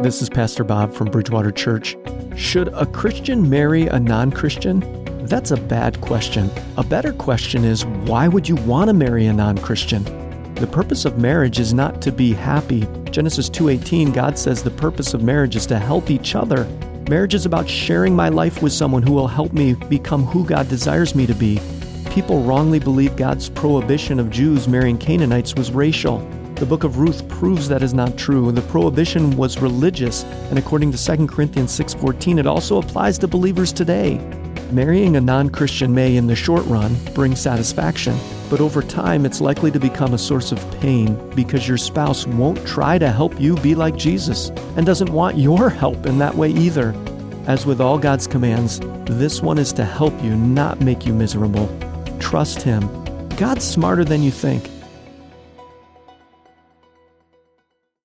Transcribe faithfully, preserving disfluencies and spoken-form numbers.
This is Pastor Bob from Bridgewater Church. Should a Christian marry a non-Christian? That's a bad question. A better question is, why would you want to marry a non-Christian? The purpose of marriage is not to be happy. Genesis two eighteen, God says the purpose of marriage is to help each other. Marriage is about sharing my life with someone who will help me become who God desires me to be. People wrongly believe God's prohibition of Jews marrying Canaanites was racial. The book of Ruth proves that is not true. The prohibition was religious, and according to Second Corinthians six fourteen, it also applies to believers today. Marrying a non-Christian may, in the short run, bring satisfaction, but over time it's likely to become a source of pain because your spouse won't try to help you be like Jesus and doesn't want your help in that way either. As with all God's commands, this one is to help you, not make you miserable. Trust Him. God's smarter than you think.